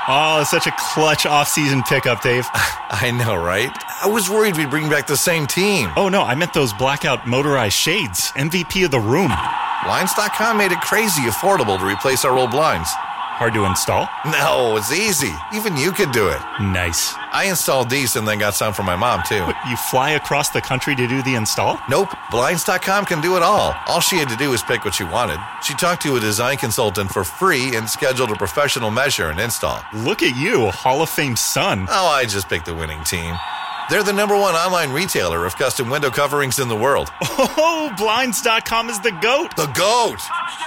Oh, such a clutch off-season pickup, Dave. I know, right? I was worried we'd bring back the same team. Oh, no, I meant those blackout motorized shades. MVP of the room. Blinds.com made it crazy affordable to replace our old blinds. Hard to install? No, it's easy. Even you could do it. Nice. I installed these and then got some for my mom, too. What, you fly across the country to do the install? Nope. Blinds.com can do it all. All she had to do was pick what she wanted. She talked to a design consultant for free and scheduled a professional measure and install. Look at you, Hall of Fame son. Oh, I just picked the winning team. They're the #1 online retailer of custom window coverings in the world. Oh, Blinds.com is the GOAT. The GOAT!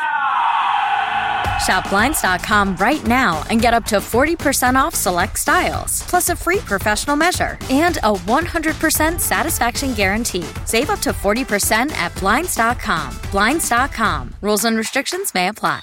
Shop Blinds.com right now and get up to 40% off select styles, plus a free professional measure and a 100% satisfaction guarantee. Save up to 40% at Blinds.com. Blinds.com. Rules and restrictions may apply.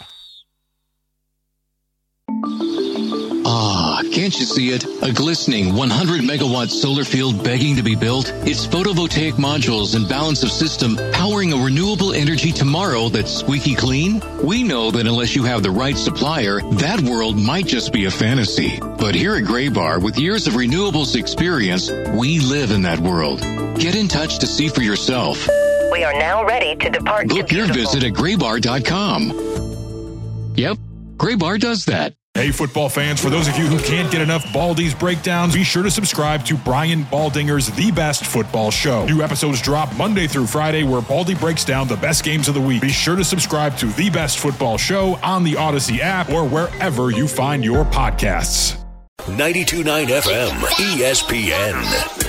Ah, can't you see it? A glistening 100-megawatt solar field begging to be built? Its photovoltaic modules and balance of system powering a renewable energy tomorrow that's squeaky clean? We know that unless you have the right supplier, that world might just be a fantasy. But here at Graybar, with years of renewables experience, we live in that world. Get in touch to see for yourself. We are now ready to depart. Book your visit at graybar.com. Yep, Graybar does that. Hey, football fans, for those of you who can't get enough Baldy's breakdowns, be sure to subscribe to Brian Baldinger's The Best Football Show. New episodes drop Monday through Friday where Baldy breaks down the best games of the week. Be sure to subscribe to The Best Football Show on the Odyssey app or wherever you find your podcasts. 92.9 FM, ESPN.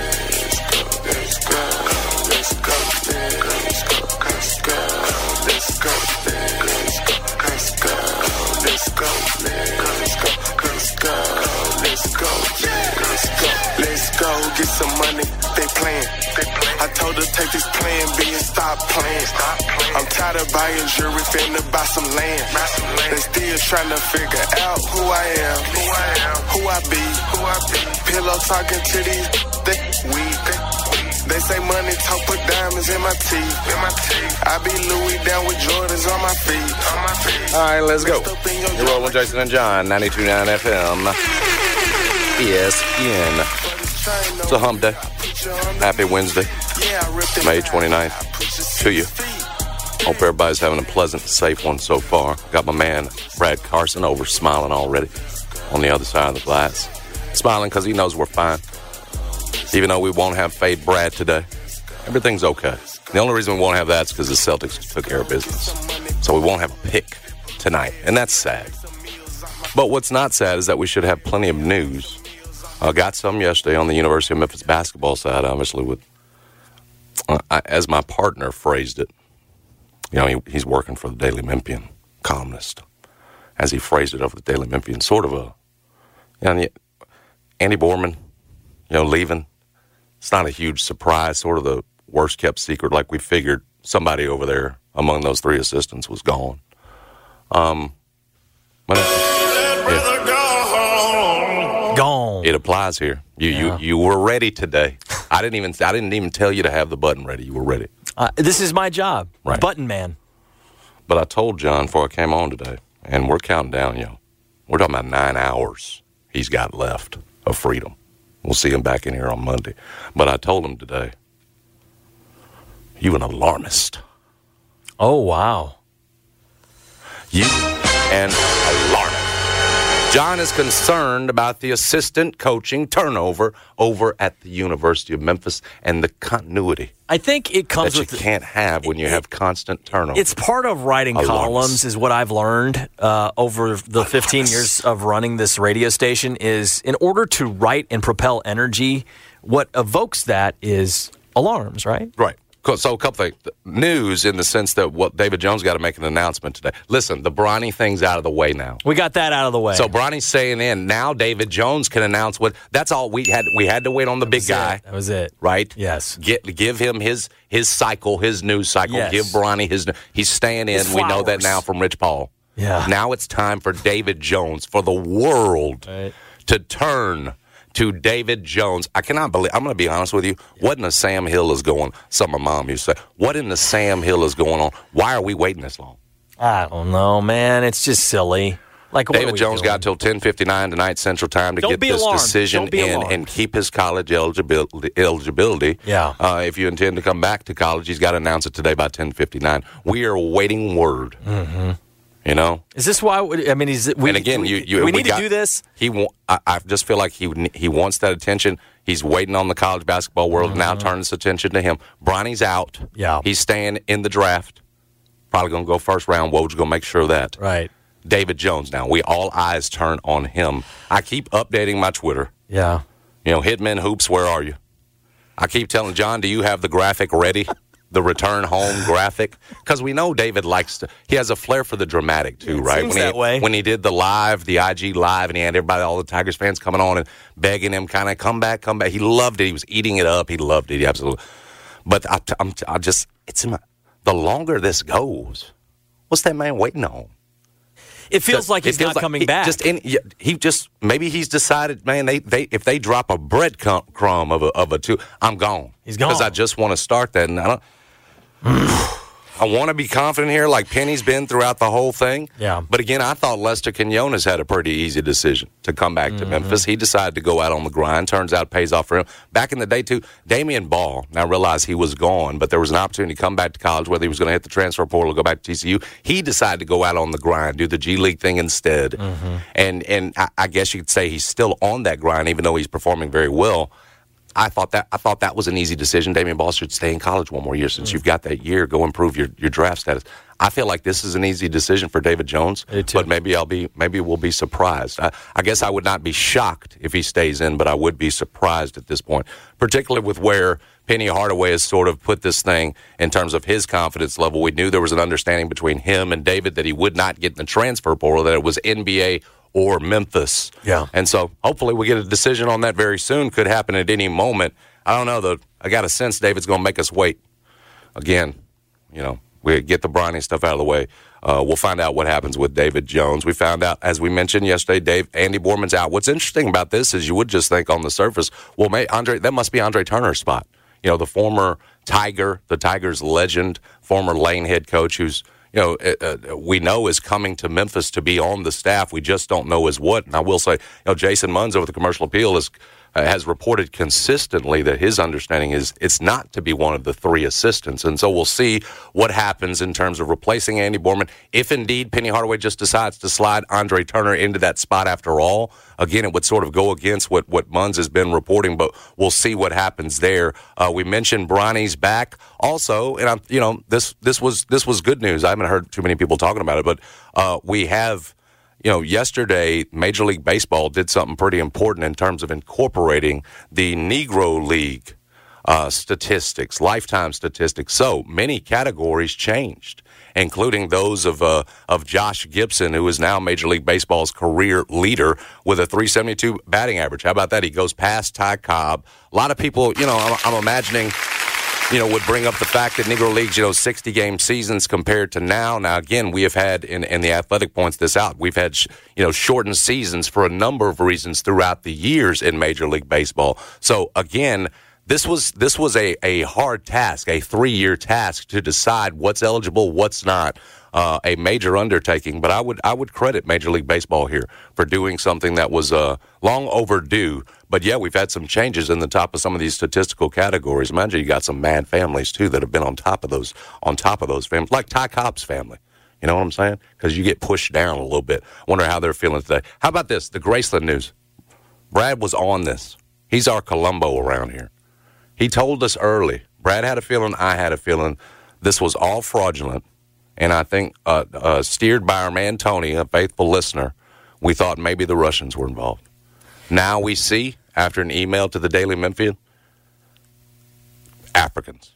Let's go, get some money, they playing. I told her take this plan B and stop playing. I'm tired of buying jewelry, finna buy some land. They still trying to figure out who I am, who I be. Pillow talking to these, they say money talk, put diamonds in my teeth. I be Louis down with Jordans on my feet. All right, let's go. You're rolling Jason and John, 92.9 FM, ESPN. It's a hump day. Happy Wednesday, May 29th to you. Hope everybody's having a pleasant, safe one so far. Got my man, Brad Carson, over smiling already on the other side of the glass. Smiling because he knows we're fine. Even though we won't have Fade Brad today, everything's okay. The only reason we won't have that is because the Celtics took care of business. So we won't have a pick tonight, and that's sad. But what's not sad is that we should have plenty of news. I got some yesterday on the University of Memphis basketball side, obviously, with, as my partner phrased it, you know, he's working for the Daily Memphian, columnist, as he phrased it over the Daily Memphian, sort of a, you know, Andy Borman, you know, leaving. It's not a huge surprise, sort of the worst-kept secret, like we figured somebody over there among those three assistants was gone. Gone. It applies here. You were ready today. I didn't even tell you to have the button ready. You were ready. This is my job, right. Button man. But I told John before I came on today, and we're counting down, yo. We're talking about 9 hours he's got left of freedom. We'll see him back in here on Monday. But I told him today, you an alarmist. Oh, wow. You an alarmist. John is concerned about the assistant coaching turnover over at the University of Memphis and the continuity. I think it comes that with you can't have when you have constant turnover. It's part of writing columns, is what I've learned over the 15 years of running this radio station. Is in order to write and propel energy, what evokes that is alarms, right? Right. So a couple things. News in the sense that what David Jones got to make an announcement today. Listen, the Bronny thing's out of the way now. We got that out of the way. So Bronny's saying now David Jones can announce what. That's all we had. We had to wait on the big guy. That was it. Right? Yes. Give him his cycle, his news cycle. Yes. Give Bronny his. He's staying in. We know that now from Rich Paul. Yeah. Now it's time for David Jones, for the world to turn to David Jones. I cannot believe, I'm going to be honest with you, what in the Sam Hill is going on? Some of my mom used to say, what in the Sam Hill is going on? Why are we waiting this long? I don't know, man. It's just silly. Like David Jones got till 10:59 tonight Central Time to get this decision in and keep his college eligibility. Yeah. If you intend to come back to college, he's got to announce it today by 10:59. We are waiting word. Mm-hmm. You know, is this why? I mean, we need to do this. I just feel like he wants that attention. He's waiting on the college basketball world to now turn his attention to him. Bronny's out. Yeah, he's staying in the draft. Probably going to go first round. Woj going to make sure of that. Right. David Jones now. All eyes turn on him. I keep updating my Twitter. Yeah. You know, Hitman Hoops, where are you? I keep telling John, do you have the graphic ready? The return home graphic? Because we know David he has a flair for the dramatic too, right? Seems that way. When he did the IG live, and he had everybody, all the Tigers fans coming on and begging him, kind of come back. He loved it. He was eating it up. He loved it. He absolutely. But the longer this goes, what's that man waiting on? It feels like he's not coming back. Maybe he's decided, man. If they drop a breadcrumb of a two, I'm gone. He's gone because I just want to start that, and I don't. I want to be confident here, like Penny's been throughout the whole thing. Yeah. But again, I thought Lester Quinones had a pretty easy decision to come back to Memphis. He decided to go out on the grind. Turns out it pays off for him. Back in the day, too, Damian Ball, now I realize he was gone, but there was an opportunity to come back to college, whether he was going to hit the transfer portal or go back to TCU. He decided to go out on the grind, do the G League thing instead. And I guess you could say he's still on that grind, even though he's performing very well. I thought that was an easy decision. Damian Ball should stay in college one more year since you've got that year. Go improve your draft status. I feel like this is an easy decision for David Jones, but maybe we'll be surprised. I guess I would not be shocked if he stays in, but I would be surprised at this point, particularly with where Penny Hardaway has sort of put this thing in terms of his confidence level. We knew there was an understanding between him and David that he would not get in the transfer portal, that it was NBA or Memphis. Yeah. And so hopefully we get a decision on that very soon. Could happen at any moment. I don't know, though. I got a sense David's going to make us wait. Again, you know, we get the Bronny stuff out of the way. We'll find out what happens with David Jones. We found out, as we mentioned yesterday, Andy Borman's out. What's interesting about this is you would just think on the surface, well, that must be Andre Turner's spot. You know, the former Tiger, the Tigers legend, former Lane head coach who's, we know is coming to Memphis to be on the staff. We just don't know as what. And I will say, Jason Munz over the Commercial Appeal has reported consistently that his understanding is it's not to be one of the three assistants. And so we'll see what happens in terms of replacing Andy Borman. If indeed Penny Hardaway just decides to slide Andre Turner into that spot after all, again, it would sort of go against what Munz has been reporting, but we'll see what happens there. We mentioned Bronny's back also, and this was good news. I haven't heard too many people talking about it, but we have. Yesterday, Major League Baseball did something pretty important in terms of incorporating the Negro League statistics, lifetime statistics. So many categories changed, including those of Josh Gibson, who is now Major League Baseball's career leader with a .372 batting average. How about that? He goes past Ty Cobb. A lot of people, I'm imagining, would bring up the fact that Negro League's, 60-game seasons compared to now. Now, again, we have had, and the Athletic points this out, we've had, shortened seasons for a number of reasons throughout the years in Major League Baseball. So, again, this was a hard task, a 3-year task to decide what's eligible, what's not. A major undertaking, but I would credit Major League Baseball here for doing something that was long overdue. But yeah, we've had some changes in the top of some of these statistical categories. Imagine you got some mad families too that have been on top of those families, like Ty Cobb's family. You know what I'm saying? Because you get pushed down a little bit. Wonder how they're feeling today. How about this? The Graceland news. Brad was on this. He's our Columbo around here. He told us early. Brad had a feeling. I had a feeling. This was all fraudulent. And I think steered by our man Tony, a faithful listener, we thought maybe the Russians were involved. Now we see, after an email to the Daily Memphian, Africans.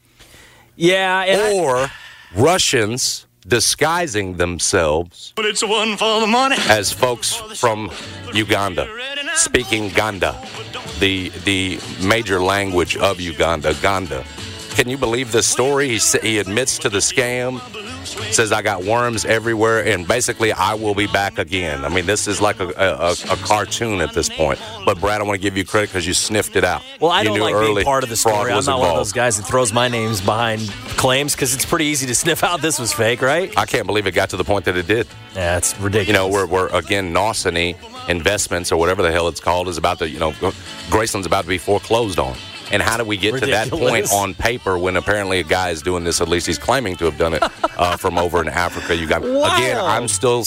Yeah. Or Russians disguising themselves but it's one for the money. As folks from Uganda, speaking Ganda, the major language of Uganda, Ganda. Can you believe this story? He admits to the scam. says I got worms everywhere, and basically I will be back again. I mean, this is like a cartoon at this point. But, Brad, I want to give you credit because you sniffed it out. Well, I don't like being part of the story. I'm not one of those guys that throws my names behind claims because it's pretty easy to sniff out this was fake, right? I can't believe it got to the point that it did. Yeah, it's ridiculous. You know, we're again, Naussany Investments or whatever the hell it's called is about to, Graceland's about to be foreclosed on. And how do we get to that point on paper when apparently a guy is doing this? At least he's claiming to have done it from over in Africa. You got again. I'm still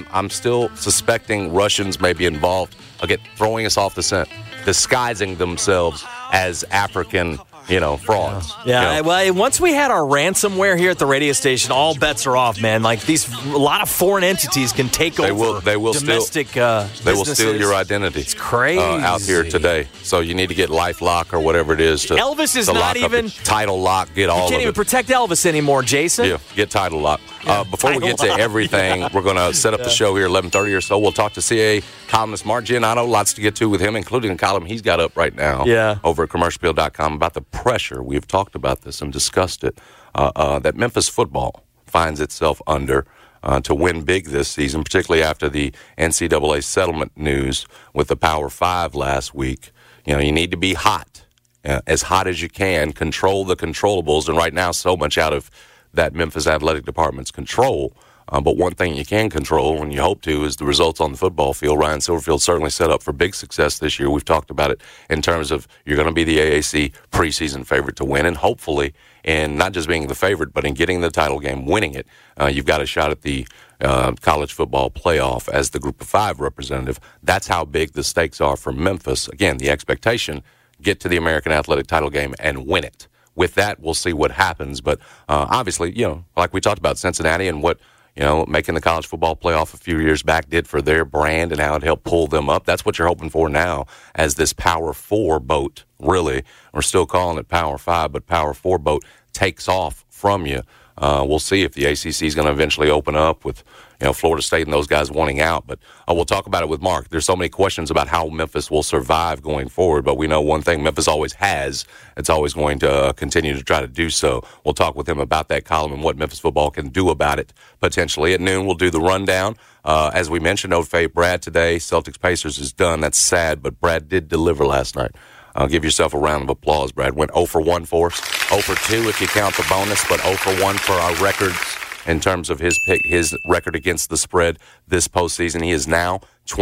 suspecting Russians may be involved. Again, throwing us off the scent, disguising themselves as African. Frauds. Yeah. Well, once we had our ransomware here at the radio station, all bets are off, man. Like a lot of foreign entities can take over. They will domestic. They will steal your identity. It's crazy out here today. So you need to get LifeLock or whatever it is to. Elvis is not even Title Lock. Get all of it. You can't even protect Elvis anymore, Jason. Yeah, get Title Lock. Before we get to everything, we're going to set up the show here 11:30 or so. We'll talk to CAA columnist Mark Giannotto. Lots to get to with him, including a column he's got up right now over at commercialappeal.com about the pressure. We've talked about this and discussed it, that Memphis football finds itself under to win big this season, particularly after the NCAA settlement news with the Power 5 last week. You need to be hot, as hot as you can, control the controllables, and right now so much out of that Memphis athletic department's control. But one thing you can control, and you hope to, is the results on the football field. Ryan Silverfield certainly set up for big success this year. We've talked about it in terms of you're going to be the AAC preseason favorite to win, and hopefully, in not just being the favorite, but in getting the title game, winning it, you've got a shot at the college football playoff as the Group of 5 representative. That's how big the stakes are for Memphis. Again, the expectation, get to the American Athletic title game and win it. With that, we'll see what happens. But obviously, like we talked about, Cincinnati and what making the college football playoff a few years back did for their brand and how it helped pull them up. That's what you're hoping for now as this Power 4 boat, really. We're still calling it Power 5, but Power 4 boat takes off from you. We'll see if the ACC is going to eventually open up with Florida State and those guys wanting out. But we'll talk about it with Mark. There's so many questions about how Memphis will survive going forward. But we know one thing Memphis always has. It's always going to continue to try to do so. We'll talk with him about that column and what Memphis football can do about it potentially. At noon, we'll do the rundown. As we mentioned, Old Brad today, Celtics-Pacers is done. That's sad, but Brad did deliver last night. Give yourself a round of applause, Brad. Went 0 for 1 for us. 0 for 2 if you count the bonus, but 0 for 1 for our records in terms of his record against the spread this postseason. He is now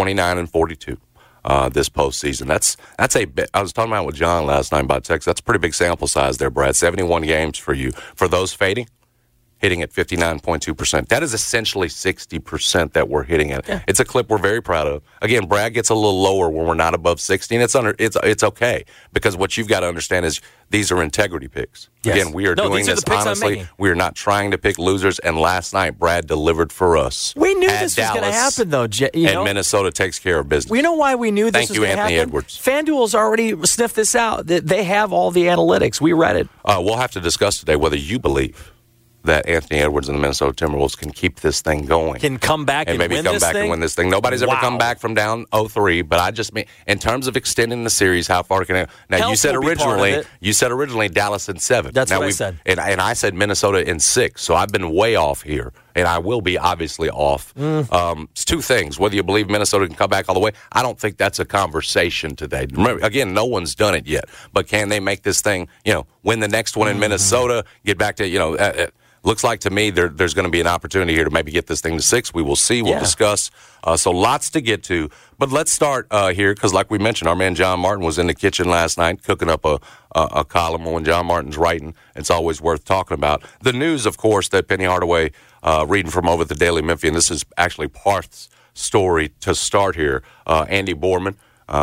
29-42 this postseason. That's a bit. I was talking about with John last night about Texas. That's a pretty big sample size there, Brad. 71 games for you. For those fading, hitting at 59.2%. That is essentially 60% that we're hitting at. Yeah. It's a clip we're very proud of. Again, Brad gets a little lower when we're not above 60, and it's okay because what you've got to understand is these are integrity picks. Yes. Again, we are doing this honestly. We are not trying to pick losers, and last night Brad delivered for us. We knew this was going to happen, though. And Minnesota takes care of business. You know why we knew this was going to happen? Thank you, Anthony Edwards. FanDuel's already sniffed this out. They have all the analytics. We read it. We'll have to discuss today whether you believe that Anthony Edwards and the Minnesota Timberwolves can keep this thing going. Can come back and maybe win come this back thing? and win this thing. Nobody's ever come back from down 0-3, but I just mean in terms of extending the series, how far can it? Now Health you said will originally Dallas in 7. That's now what I said. And I said Minnesota in 6. So I've been way off here, and I will be obviously off. It's two things. Whether you believe Minnesota can come back all the way, I don't think that's a conversation today. Remember, again, no one's done it yet, but can they make this thing? Win the next one in Minnesota, get back to looks like to me there's going to be an opportunity here to maybe get this thing to 6. We will see. We'll discuss. So lots to get to. But let's start here because, like we mentioned, our man John Martin was in the kitchen last night cooking up a column. When John Martin's writing, it's always worth talking about. The news, of course, that Penny Hardaway reading from over at the Daily Memphian. This is actually Parth's story to start here. Andy Borman.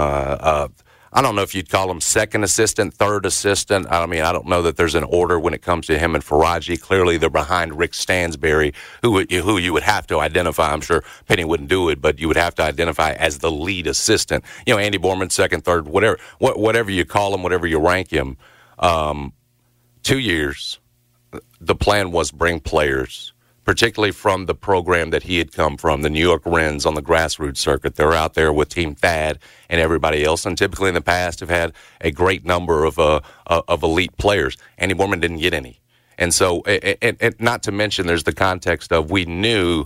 I don't know if you'd call him second assistant, third assistant. I mean, I don't know that there's an order when it comes to him and Faraji. Clearly, they're behind Rick Stansberry, who you would have to identify. I'm sure Penny wouldn't do it, but you would have to identify as the lead assistant. Andy Borman, second, third, whatever you call him, whatever you rank him. 2 years, the plan was bring players, particularly from the program that he had come from, the New York Wrens on the grassroots circuit. They're out there with Team Thad and everybody else, and typically in the past have had a great number of elite players. Andy Borman didn't get any. And so, and not to mention, there's the context of we knew,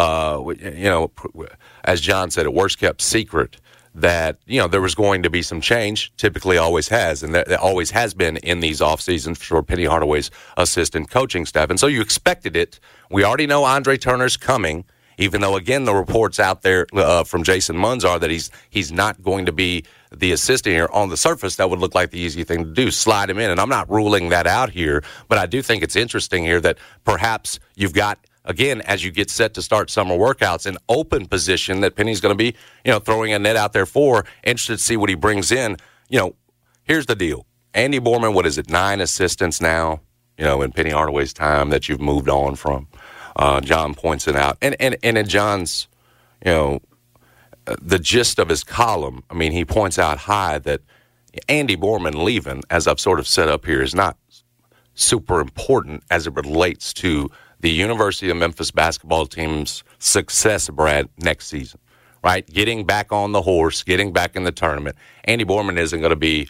as John said, a worst kept secret that, there was going to be some change, typically always has, and that always has been in these off seasons for Penny Hardaway's assistant coaching staff. And so you expected it. We already know Andre Turner's coming, even though, again, the reports out there from Jason Munz are that he's not going to be the assistant here. On the surface, that would look like the easy thing to do, slide him in. And I'm not ruling that out here, but I do think it's interesting here that perhaps you've got, again, as you get set to start summer workouts, an open position that Penny's going to be, throwing a net out there for. Interested to see what he brings in. Here's the deal. Andy Borman, what is it, 9 assistants now, in Penny Hardaway's time that you've moved on from. John points it out. And in John's, the gist of his column, he points out high that Andy Borman leaving, as I've sort of set up here, is not super important as it relates to the University of Memphis basketball team's success, Brad, next season, right? Getting back on the horse, getting back in the tournament. Andy Borman isn't going to be,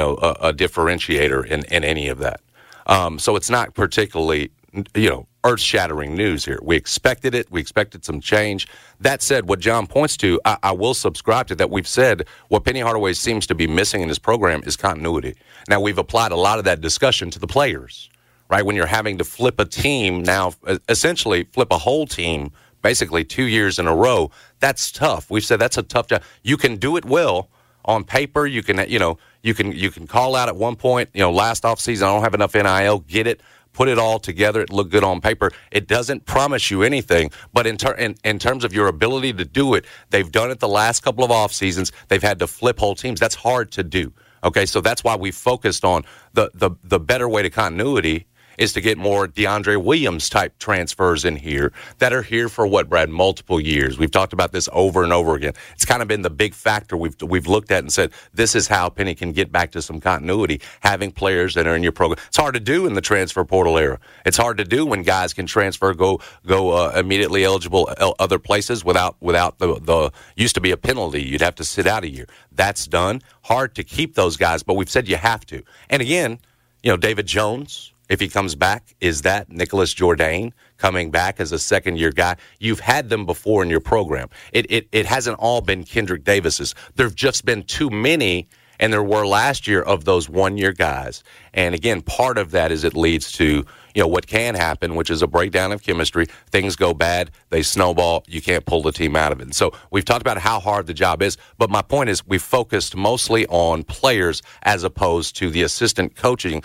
a differentiator in any of that. So it's not particularly, earth-shattering news here. We expected it. We expected some change. That said, what John points to, I will subscribe to that. We've said what Penny Hardaway seems to be missing in his program is continuity. Now, we've applied a lot of that discussion to the players, right? When you're having to flip a team now, essentially flip a whole team, basically 2 years in a row, that's tough. We've said that's a tough job. You can do it well on paper. You can, you can call out at one point, last offseason, I don't have enough NIL, get it. Put it all together. It looked good on paper. It doesn't promise you anything, but in terms of your ability to do it, they've done it the last couple of off seasons. They've had to flip whole teams. That's hard to do. Okay, so that's why we focused on the better way to continuity is to get more DeAndre Williams-type transfers in here that are here for, Brad, multiple years. We've talked about this over and over again. It's kind of been the big factor we've looked at and said, this is how Penny can get back to some continuity, having players that are in your program. It's hard to do in the transfer portal era. It's hard to do when guys can transfer, go immediately eligible other places without the used to be a penalty. You'd have to sit out a year. That's done. Hard to keep those guys, but we've said you have to. And again, David Jones, if he comes back, is that Nicholas Jourdain coming back as a second-year guy? You've had them before in your program. It hasn't all been Kendrick Davis's. There have just been too many, and there were last year, of those one-year guys. And again, part of that is it leads to what can happen, which is a breakdown of chemistry. Things go bad, they snowball, you can't pull the team out of it. And so we've talked about how hard the job is, but my point is we focused mostly on players as opposed to the assistant coaching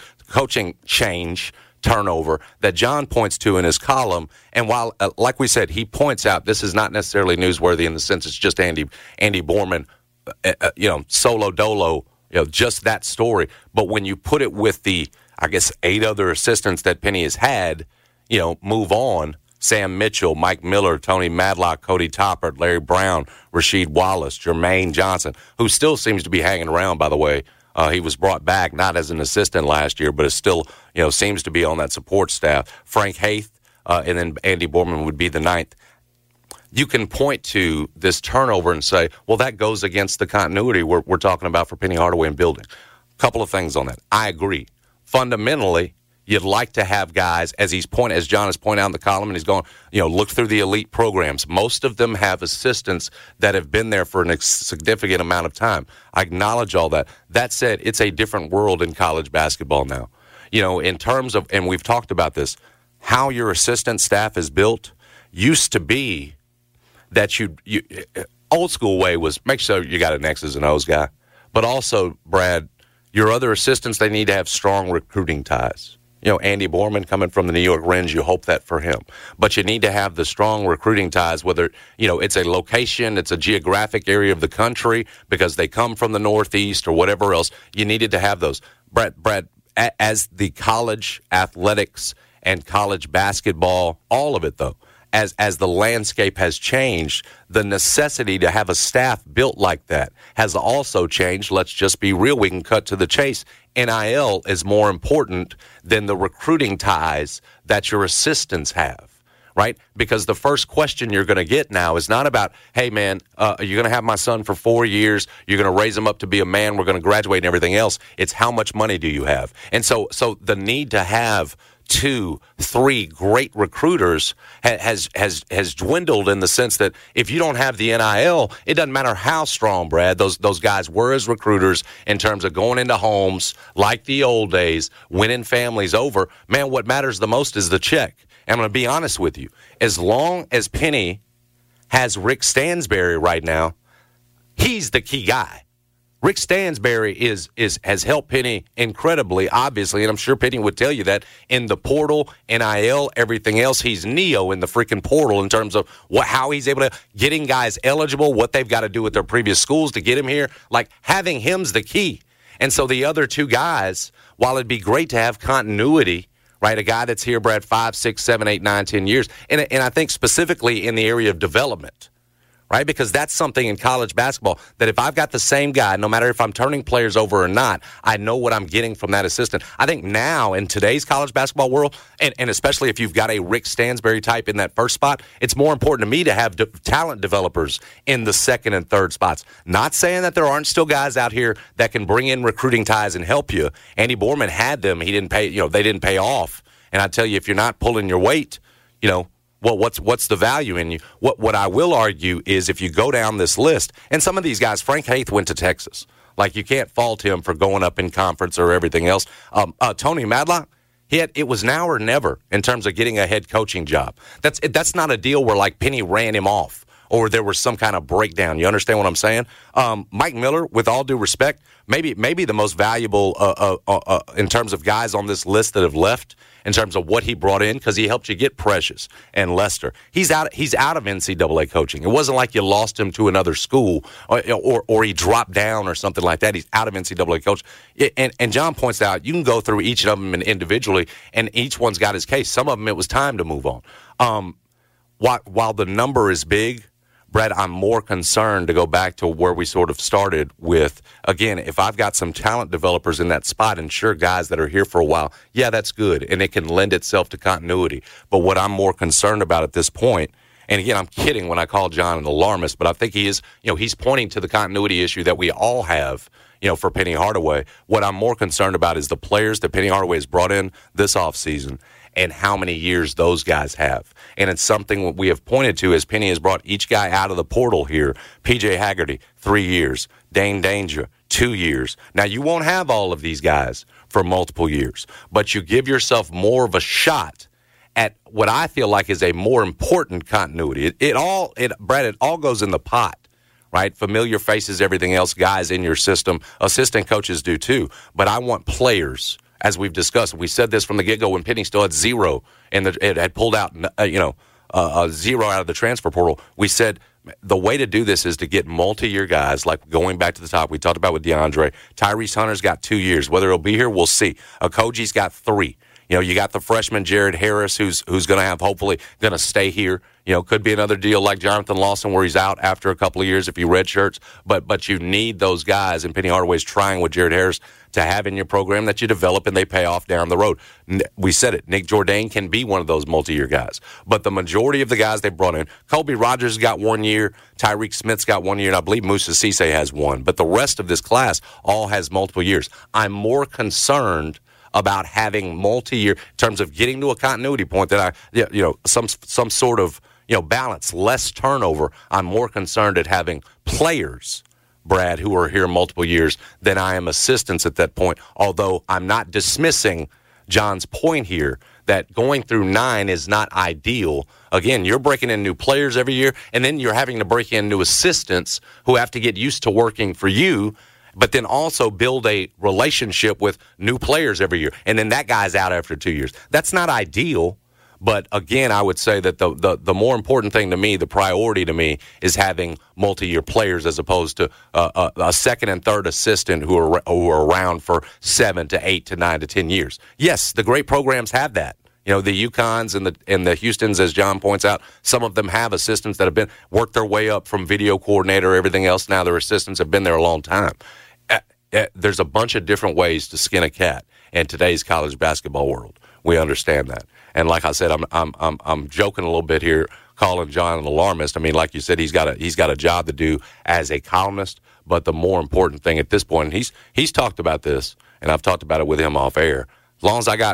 change turnover that John points to in his column. And while, like we said, he points out this is not necessarily newsworthy in the sense it's just Andy Borman, solo dolo, just that story. But when you put it with the, 8 other assistants that Penny has had, move on, Sam Mitchell, Mike Miller, Tony Madlock, Cody Toppert, Larry Brown, Rasheed Wallace, Jermaine Johnson, who still seems to be hanging around, by the way. He was brought back, not as an assistant last year, but is still, seems to be on that support staff. Frank Haith, and then Andy Borman would be the 9th. You can point to this turnover and say, well, that goes against the continuity we're talking about for Penny Hardaway and building. A couple of things on that. I agree. Fundamentally, you'd like to have guys, as John has pointed out in the column, and he's going, look through the elite programs. Most of them have assistants that have been there for a significant amount of time. I acknowledge all that. That said, it's a different world in college basketball now. In terms of, and we've talked about this, how your assistant staff is built used to be that you old school way was make sure you got an X's and O's guy, but also, Brad, your other assistants, they need to have strong recruiting ties. Andy Borman coming from the New York Rens, you hope that for him. But you need to have the strong recruiting ties, whether, it's a location, it's a geographic area of the country, because they come from the Northeast or whatever else. You needed to have those. Brad, as the college athletics and college basketball, all of it, though, as the landscape has changed, the necessity to have a staff built like that has also changed. Let's just be real. We can cut to the chase. NIL is more important than the recruiting ties that your assistants have, right? Because the first question you're going to get now is not about, hey, man, you're going to have my son for 4 years. You're going to raise him up to be a man. We're going to graduate and everything else. It's how much money do you have? And so the need to have 2, 3 great recruiters has dwindled in the sense that if you don't have the NIL, it doesn't matter how strong, Brad, those guys were as recruiters in terms of going into homes like the old days, winning families over. Man, what matters the most is the check. And I'm going to be honest with you. As long as Penny has Rick Stansberry right now, he's the key guy. Rick Stansberry has helped Penny incredibly, obviously, and I'm sure Penny would tell you that in the portal, NIL, everything else. He's Neo in the freaking portal in terms of how he's able to getting guys eligible, what they've got to do with their previous schools to get him here. Like, having him's the key. And so the other two guys, while it'd be great to have continuity, right, a guy that's here, Brad, 5, 6, 7, 8, 9, 10 years, and I think specifically in the area of development, right? Because that's something in college basketball that if I've got the same guy, no matter if I'm turning players over or not, I know what I'm getting from that assistant. I think now in today's college basketball world, and especially if you've got a Rick Stansberry type in that first spot, it's more important to me to have talent developers in the second and third spots. Not saying that there aren't still guys out here that can bring in recruiting ties and help you. Andy Borman had them. He didn't pay, they didn't pay off. And I tell you, if you're not pulling your weight, well, what's the value in you? What I will argue is if you go down this list, and some of these guys, Frank Haith went to Texas. Like, you can't fault him for going up in conference or everything else. Tony Madlock, it was now or never in terms of getting a head coaching job. That's not a deal where, like, Penny ran him off or there was some kind of breakdown. You understand what I'm saying? Mike Miller, with all due respect, maybe the most valuable in terms of guys on this list that have left in terms of what he brought in, because he helped you get Precious and Lester. He's out of NCAA coaching. It wasn't like you lost him to another school or he dropped down or something like that. He's out of NCAA coaching. And John points out, you can go through each of them individually, and each one's got his case. Some of them, it was time to move on. While the number is big, Brett, I'm more concerned to go back to where we sort of started with, again, if I've got some talent developers in that spot, and sure, guys that are here for a while, yeah, that's good, and it can lend itself to continuity. But what I'm more concerned about at this point, and again, I'm kidding when I call John an alarmist, but I think he is, he's pointing to the continuity issue that we all have, for Penny Hardaway. What I'm more concerned about is the players that Penny Hardaway has brought in this offseason and how many years those guys have. And it's something we have pointed to as Penny has brought each guy out of the portal here. P.J. Haggerty, 3 years. Dane Danger, 2 years. Now, you won't have all of these guys for multiple years, but you give yourself more of a shot at what I feel like is a more important continuity. Brad, it all goes in the pot. Right? Familiar faces, everything else, guys in your system. Assistant coaches do too. But I want players, as we've discussed. We said this from the get-go when Penny still had zero, and it had pulled out, zero out of the transfer portal. We said the way to do this is to get multi-year guys, like going back to the top. We talked about with DeAndre. Tyrese Hunter's got 2 years. Whether he'll be here, we'll see. Okoji's got 3. You got the freshman Jared Harris, who's going to have, hopefully, going to stay here. Could be another deal like Jonathan Lawson where he's out after a couple of years if he redshirts. But you need those guys, and Penny Hardaway's trying with Jared Harris to have in your program that you develop and they pay off down the road. We said it. Nick Jourdain can be one of those multi-year guys. But the majority of the guys they brought in, Colby Rogers has got 1 year, Tyreek Smith's got 1 year, and I believe Moussa Cisse has 1. But the rest of this class all has multiple years. I'm more concerned about having multi-year in terms of getting to a continuity point that some sort of balance, less turnover. I'm more concerned at having players, Brad, who are here multiple years than I am assistants at that point. Although I'm not dismissing John's point here that going through 9 is not ideal. Again, you're breaking in new players every year, and then you're having to break in new assistants who have to get used to working for you, but then also build a relationship with new players every year. And then that guy's out after 2 years. That's not ideal. But again, I would say that the more important thing to me, the priority to me, is having multi-year players as opposed to a second and third assistant who are around for 7 to 8 to 9 to 10 years. Yes, the great programs have that. The UConns and the Houstons, as John points out, some of them have assistants that have worked their way up from video coordinator, everything else. Now their assistants have been there a long time. There's a bunch of different ways to skin a cat in today's college basketball world. We understand that. And like I said, I'm joking a little bit here, calling John an alarmist. I mean, like you said, he's got a job to do as a columnist. But the more important thing at this point, he's talked about this, and I've talked about it with him off air. As long as I got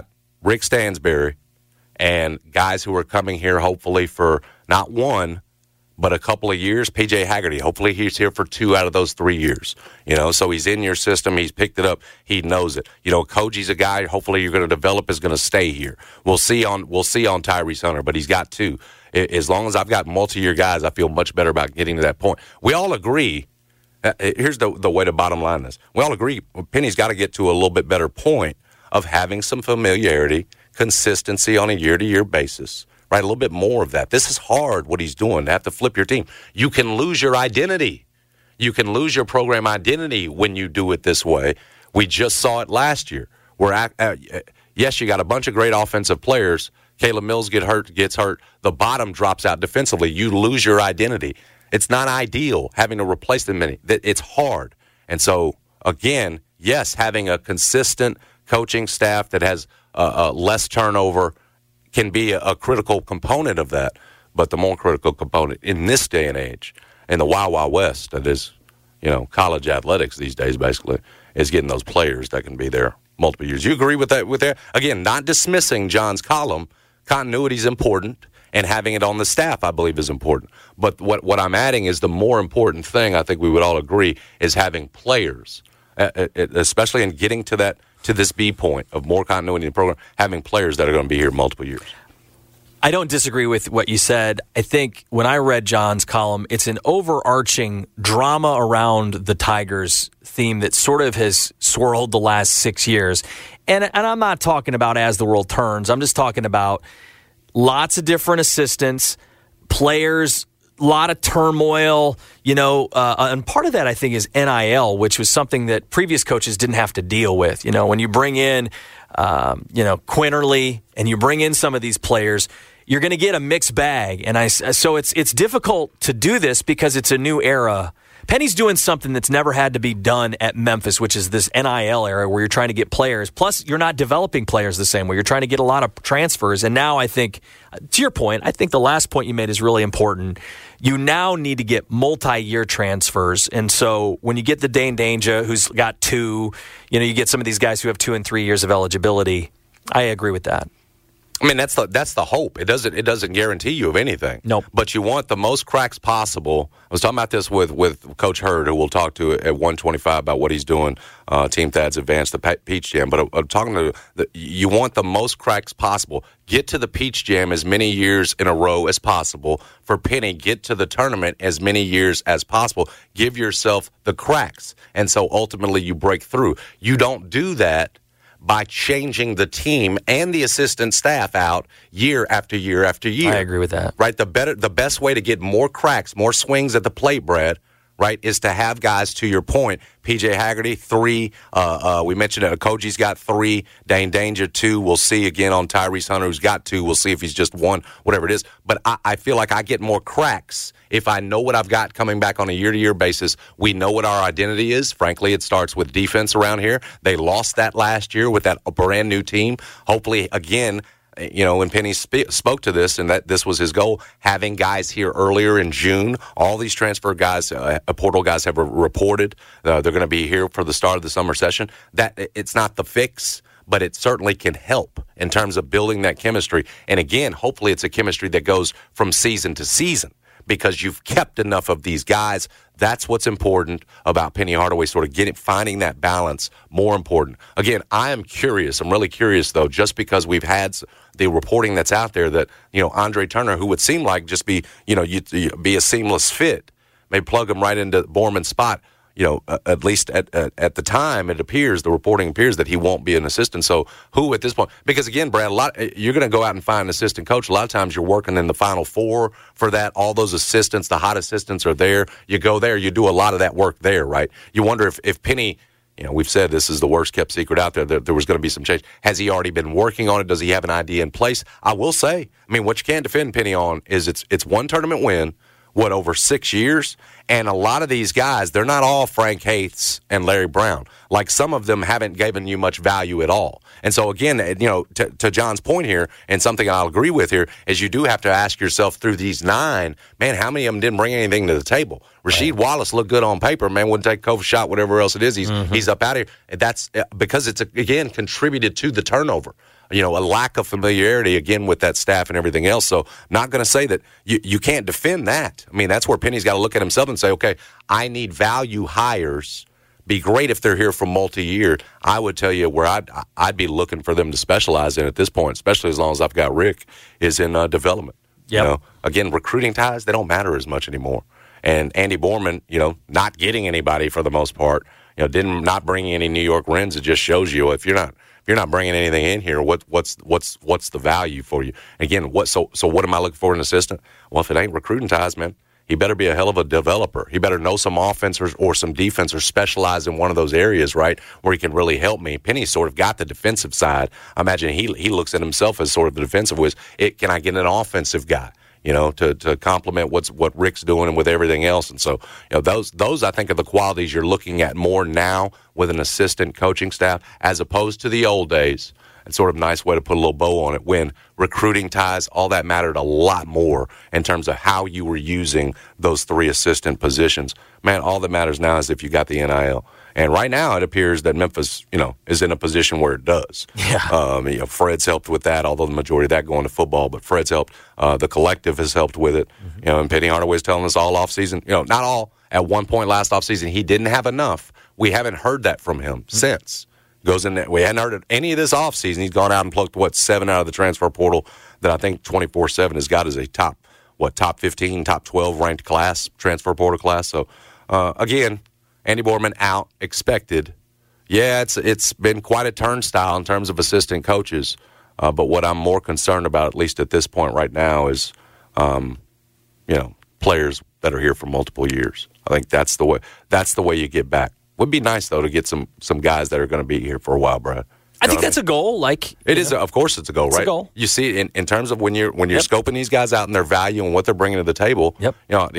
Rick Stansbury and guys who are coming here hopefully for not one, but a couple of years. PJ Haggerty, hopefully he's here for 2 out of those 3 years. So he's in your system. He's picked it up. He knows it. Koji's a guy hopefully you're going to develop is going to stay here. We'll see on Tyrese Hunter, but he's got 2. As long as I've got multi-year guys, I feel much better about getting to that point. We all agree. Here's the way to bottom line this. We all agree Penny's got to get to a little bit better point of having some familiarity, consistency on a year-to-year basis, right? A little bit more of that. This is hard, what he's doing, to have to flip your team. You can lose your identity. You can lose your program identity when you do it this way. We just saw it last year. Yes, you got a bunch of great offensive players. Caleb Mills gets hurt. The bottom drops out defensively. You lose your identity. It's not ideal having to replace them. It's hard. And so, again, yes, having a consistent coaching staff that has less turnover can be a critical component of that. But the more critical component in this day and age, in the Wild Wild West, that is, college athletics these days, basically, is getting those players that can be there multiple years. You agree with that? Again, not dismissing John's column. Continuity is important, and having it on the staff, I believe, is important. But what I'm adding is the more important thing, I think we would all agree, is having players, especially in getting to this B point of more continuity in the program, having players that are going to be here multiple years. I don't disagree with what you said. I think when I read John's column, it's an overarching drama around the Tigers theme that sort of has swirled the last 6 years. And I'm not talking about as the world turns. I'm just talking about lots of different assistants, players, a lot of turmoil, and part of that, I think, is NIL, which was something that previous coaches didn't have to deal with. When you bring in, Quinterly and you bring in some of these players, you're going to get a mixed bag. And so it's difficult to do this because it's a new era. Penny's doing something that's never had to be done at Memphis, which is this NIL era where you're trying to get players. Plus, you're not developing players the same way. You're trying to get a lot of transfers. And now I think, to your point, I think the last point you made is really important. You now need to get multi-year transfers. And so when you get the Dane Danger, who's got 2, you get some of these guys who have 2 and 3 years of eligibility. I agree with that. I mean, that's the hope. It doesn't guarantee you of anything. Nope. But you want the most cracks possible. I was talking about this with Coach Hurd, who we'll talk to at 125 about what he's doing. Team Thad's advanced the Peach Jam. But I'm talking to you want the most cracks possible. Get to the Peach Jam as many years in a row as possible. For Penny, get to the tournament as many years as possible. Give yourself the cracks. And so ultimately you break through. You don't do that by changing the team and the assistant staff out year after year after year. I agree with that. Right? The best way to get more cracks, more swings at the plate, Brad, right, is to have guys, to your point, P.J. Haggerty, 3. We mentioned it. Koji's got 3. Dane Danger, 2. We'll see again on Tyrese Hunter, who's got 2. We'll see if he's just 1, whatever it is. But I feel like I get more cracks if I know what I've got coming back on a year-to-year basis. We know what our identity is. Frankly, it starts with defense around here. They lost that last year with that brand-new team. Hopefully, again, when Penny spoke to this, and that this was his goal, having guys here earlier in June, all these transfer guys, portal guys have reported they're going to be here for the start of the summer session. That it's not the fix, but it certainly can help in terms of building that chemistry. And again, hopefully it's a chemistry that goes from season to season because you've kept enough of these guys. That's what's important about Penny Hardaway, sort of finding that balance more important. Again, I am curious. I'm really curious, though, just because we've had the reporting that's out there that, Andre Turner, who would seem like just be, you'd be a seamless fit, may plug him right into Borman's spot. At least at the time, the reporting appears that he won't be an assistant. So who at this point? Because again, Brad, you're going to go out and find an assistant coach. A lot of times you're working in the Final Four for that. All those assistants, the hot assistants are there. You go there, you do a lot of that work there, right? You wonder if Penny, we've said this is the worst kept secret out there, that there was going to be some change. Has he already been working on it? Does he have an idea in place? I will say, what you can't defend Penny on is it's one tournament win, over 6 years? And a lot of these guys, they're not all Frank Haiths and Larry Brown. Like, some of them haven't given you much value at all. And so, again, to John's point here, and something I'll agree with here, is you do have to ask yourself through these 9, man, how many of them didn't bring anything to the table? Rasheed Wallace looked good on paper, man, wouldn't take a shot, whatever else it is. He's up out of here. That's because it's, again, contributed to the turnover. a lack of familiarity, again, with that staff and everything else. So not going to say that you can't defend that. I mean, that's where Penny's got to look at himself and say, okay, I need value hires. Be great if they're here for multi-year. I would tell you where I'd be looking for them to specialize in at this point, especially as long as I've got Rick, is in development. Yep. Again, recruiting ties, they don't matter as much anymore. And Andy Borman, not getting anybody for the most part, not bringing any New York Rens, it just shows you if you're not bringing anything in here, what's the value for you? Again, so what am I looking for in an assistant? Well, if it ain't recruiting ties, man, he better be a hell of a developer. He better know some offense or some defense or specialize in one of those areas, right, where he can really help me. Penny sort of got the defensive side. I imagine he looks at himself as sort of the defensive was. Can I get an offensive guy, to complement what Rick's doing and with everything else? And so, those I think are the qualities you're looking at more now with an assistant coaching staff as opposed to the old days. It's sort of a nice way to put a little bow on it when recruiting ties, all that mattered a lot more in terms of how you were using those 3 assistant positions. Man, all that matters now is if you got the NIL. And right now it appears that Memphis, is in a position where it does. Yeah. Fred's helped with that, although the majority of that going to football, but Fred's helped. The collective has helped with it. Mm-hmm. And Penny Hardaway's telling us all offseason, not all. At one point last offseason, he didn't have enough. We haven't heard that from him since. Goes in there. We hadn't heard of any of this offseason. He's gone out and plucked, 7 out of the transfer portal that I think 24/7 has got as a top 15, top 12 ranked class, transfer portal class. So, again, Andy Borman out, expected. Yeah, it's been quite a turnstile in terms of assistant coaches. But what I'm more concerned about, at least at this point right now, is, players that are here for multiple years. I think that's the way you get back. Would be nice though to get some guys that are going to be here for a while, Brad. I think that's a goal. It is. Of course, it's a goal, right? It's a goal. You see, in terms of when you're scoping these guys out and their value and what they're bringing to the table. Yep.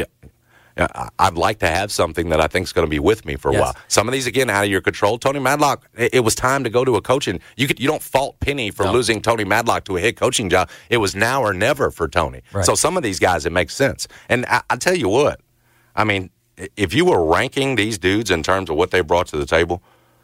I'd like to have something that I think is going to be with me for a while. Some of these, again, out of your control. Tony Madlock, it was time to go to a coaching. You don't fault Penny for losing Tony Madlock to a head coaching job. It was now or never for Tony. Right. So some of these guys, it makes sense. And I tell you what, I mean, if you were ranking these dudes in terms of what they brought to the table,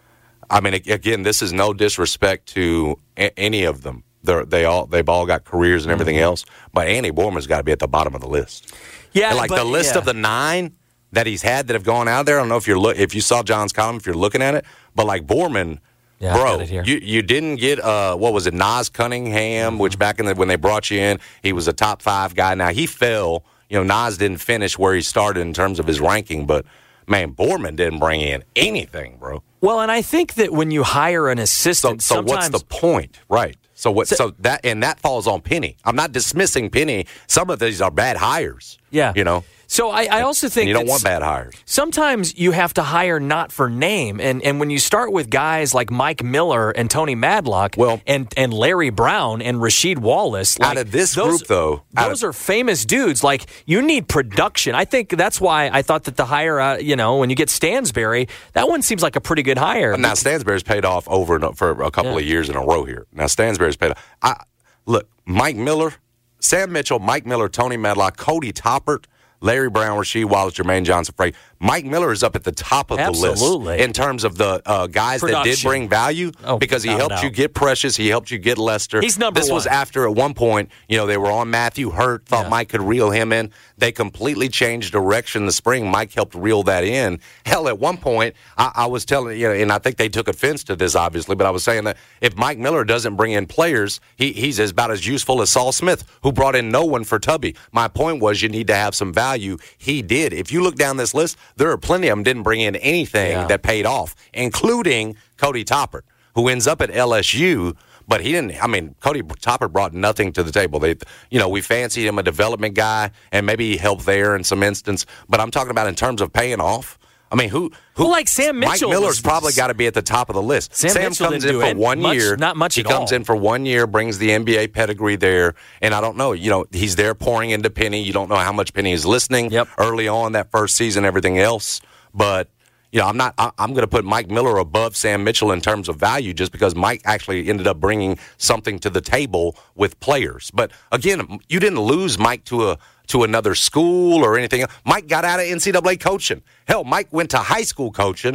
I mean, again, this is no disrespect to any of them. They've all got careers and everything else, but Andy Borman's got to be at the bottom of the list. Yeah, and the list of the 9 that he's had that have gone out there. I don't know if you saw John's column, if you're looking at it, but like Borman, bro, you didn't get what was it, Nas Cunningham, which back when they brought you in, he was a top 5 guy. Now he fell. Nas didn't finish where he started in terms of his ranking, but, man, Borman didn't bring in anything, bro. Well, and I think that when you hire an assistant, so what's the point, right? So that falls on Penny. I'm not dismissing Penny. Some of these are bad hires. Yeah. So I also think you don't want bad hires. Sometimes you have to hire not for name, and when you start with guys like Mike Miller and Tony Madlock, and Larry Brown and Rasheed Wallace, out of this group though, those are famous dudes. Like, you need production. I think that's why I thought that the hire, when you get Stansbury, that one seems like a pretty good hire. Now Stansbury's paid off for a couple of years in a row here. Now Stansbury's paid off. Look, Mike Miller, Sam Mitchell, Mike Miller, Tony Madlock, Cody Toppert, Larry Brown, Rasheed Wallace, Jermaine Johnson-Frey. Mike Miller is up at the top of the list in terms of the guys that did bring value because he helped you get Precious, he helped you get Lester. He's number 1. This was after, at one point, they were on Matthew Hurt, thought Mike could reel him in. They completely changed direction in the spring. Mike helped reel that in. Hell, at one point, I was telling and I think they took offense to this, obviously, but I was saying that if Mike Miller doesn't bring in players, he's about as useful as Saul Smith, who brought in no one for Tubby. My point was you need to have some value. He did. If you look down this list, there are plenty of them didn't bring in anything that paid off, including Cody Toppert, who ends up at LSU. But he didn't. I mean, Cody Toppert brought nothing to the table. We fancied him a development guy, and maybe he helped there in some instance. But I'm talking about in terms of paying off. I mean, who like Sam Mitchell? Mike Miller's probably got to be at the top of the list. Sam comes in for 1 year. Not much he at all. He comes in for 1 year, brings the NBA pedigree there, and I don't know. He's there pouring into Penny. You don't know how much Penny is listening early on that first season, everything else. But I'm going to put Mike Miller above Sam Mitchell in terms of value just because Mike actually ended up bringing something to the table with players. But again, you didn't lose Mike to another school or anything. Mike got out of NCAA coaching. Hell, Mike went to high school coaching,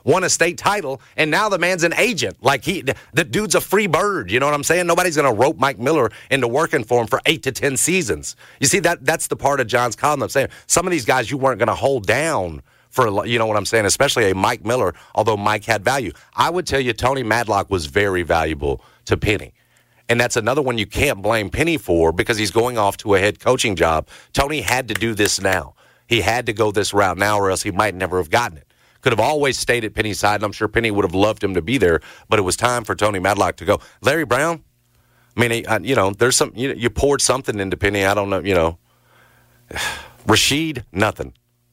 won a state title, and now the man's an agent. Like, the dude's a free bird. You know what I'm saying? Nobody's going to rope Mike Miller into working for him for 8 to 10 seasons. You see, that's the part of John's column I'm saying. Some of these guys you weren't going to hold down for, you know what I'm saying, especially a Mike Miller, although Mike had value. I would tell you Tony Madlock was very valuable to Penny. And that's another one you can't blame Penny for because he's going off to a head coaching job. Tony had to do this now. He had to go this route now or else he might never have gotten it. Could have always stayed at Penny's side, and I'm sure Penny would have loved him to be there, but it was time for Tony Madlock to go. Larry Brown, I mean, there's some, you poured something into Penny. I don't know, Rashid, nothing.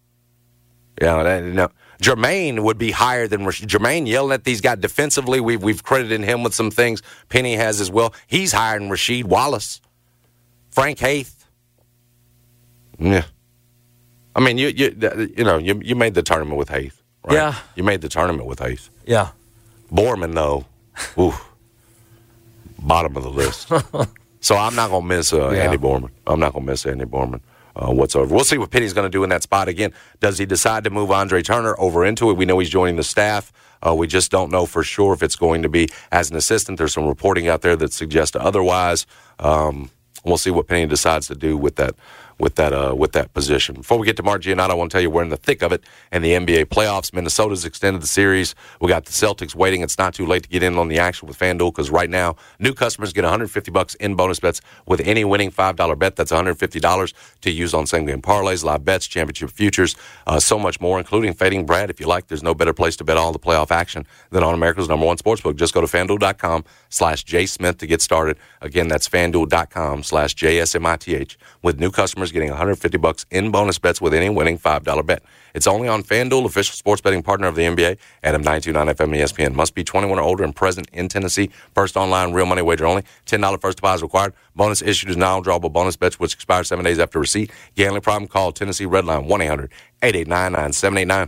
No. Jermaine would be higher than Rashid. Jermaine yelling at these guys defensively. We've credited him with some things. Penny has as well. He's higher than Rasheed Wallace. Frank Haith. Yeah. I mean, you made the tournament with Haith, right? Yeah. You made the tournament with Haith. Yeah. Borman, though, bottom of the list. So I'm not going to miss Andy Borman. I'm not going to miss Andy Borman. Whatsoever. We'll see what Penny's going to do in that spot again. Does he decide to move Andre Turner over into it? We know he's joining the staff. We just don't know for sure if it's going to be as an assistant. There's some reporting out there that suggests otherwise. We'll see what Penny decides to do with that position. Before we get to Mark Giannotto, I want to tell you we're in the thick of it in the NBA playoffs. Minnesota's extended the series. We got the Celtics waiting. It's not too late to get in on the action with FanDuel because right now, new customers get $150 in bonus bets with any winning $5 bet. That's $150 to use on same-game parlays, live bets, championship futures, so much more, including Fading Brad. If you like, there's no better place to bet all the playoff action than on America's #1 sportsbook. Just go to FanDuel.com/JSmith to get started. Again, that's FanDuel.com/JSMITH with new customers getting $150 in bonus bets with any winning $5 bet. It's only on FanDuel, official sports betting partner of the NBA. Adam 929 FM ESPN. Must be 21 or older and present in Tennessee. First online, real money wager only. $10 first deposit required. Bonus issued is non-drawable bonus bets which expire 7 days after receipt. Gambling problem? Call Tennessee Redline 1-800-889-9789.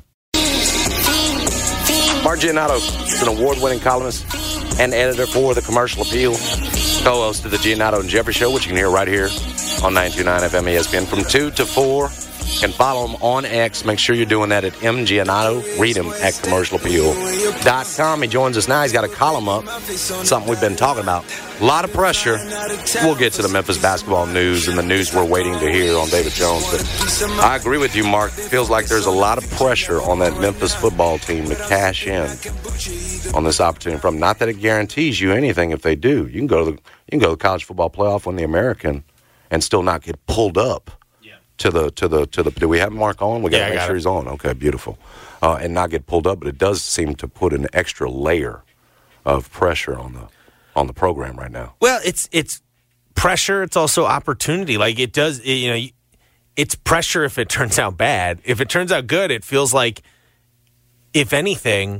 Mark Giannotto is an award-winning columnist and editor for The Commercial Appeal. Co-host of the Giannotto and Jeffrey Show, which you can hear right here on 929 FM ESPN from 2 to 4. You can follow him on X. Make sure you're doing that at mgiannotto. Read him at commercialappeal.com. He joins us now. He's got a column up, something we've been talking about. A lot of pressure. We'll get to the Memphis basketball news and the news we're waiting to hear on David Jones. But I agree with you, Mark. It feels like there's a lot of pressure on that Memphis football team to cash in on this opportunity from. Not that it guarantees you anything if they do. You can go to the college football playoff, win the American, and still not get pulled up to the. Do we have Mark on? We got to make sure he's on. Okay, beautiful, and not get pulled up. But it does seem to put an extra layer of pressure on the program right now. Well, it's pressure. It's also opportunity. Like it does. It's pressure if it turns out bad. If it turns out good, it feels like, if anything,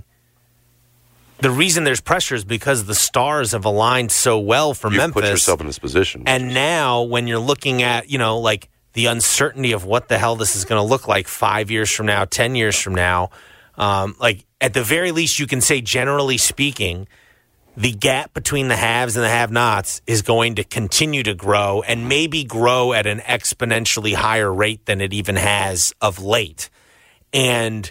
the reason there's pressure is because the stars have aligned so well for Memphis. You put yourself in this position. And now when you're looking at, like the uncertainty of what the hell this is going to look like 5 years from now, 10 years from now, like at the very least you can say, generally speaking, the gap between the haves and the have-nots is going to continue to grow and maybe grow at an exponentially higher rate than it even has of late. And